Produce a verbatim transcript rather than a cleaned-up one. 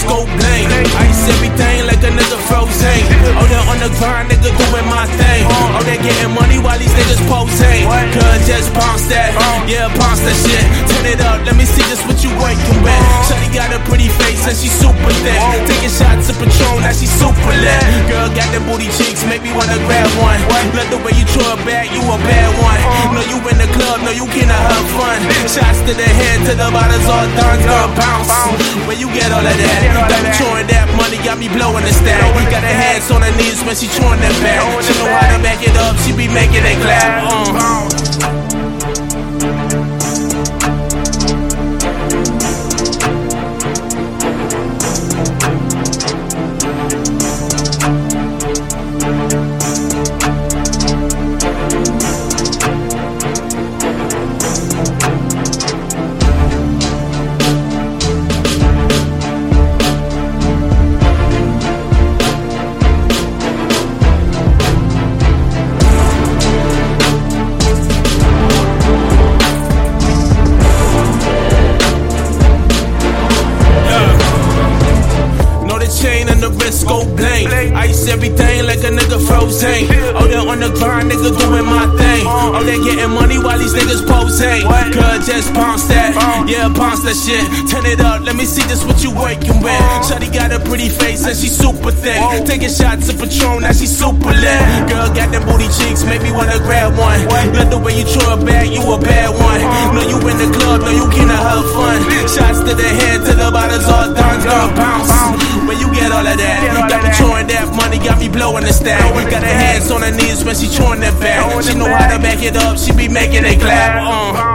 wrist go bling. Ice everything like a nigga frozen. Oh, they're on the grind, nigga doing my thing. Oh, they're getting money while these niggas posing. Cuz just bounce that, yeah, bounce that shit. Turn it up, let me see just what you working with. Shawty got a pretty face and she super thick. Taking shots of Patron, now she super lit. Girl got them booty cheeks, make me wanna grab one. Love the way you throw it back, you a bad one. Know you in the club, know you cannot have fun. Shots to the head, to the bottles all done, girl bounce. Where you get all of that? Got me throwing that money, got me blowing the stack. Got her hands on her knees when she throwing that back. She know how to back it up, she be making it clap. Uh. Chain and the wrist go bling. Ice everything like a nigga frozen. Oh, they're on the grind, nigga doing my thing. Oh, they're getting money while these niggas posing. Cuz just bounce that, yeah, bounce that shit. Turn it up, let me see just what you working with. Shawty got a pretty face and she super thick. Taking shots of Patron, now she super lit. Girl got them booty cheeks, make me wanna grab one. Love the way you throw it back, you a bad one. Know you in the club, know you cannot have fun. Shots to the head, to the bottles all done, girl bounce. Where you get all of that? Got me throwing that money, got me blowing the stack. Got her hands on her knees when she throwing that back. She know how to back it up, she be making it clap. Uh.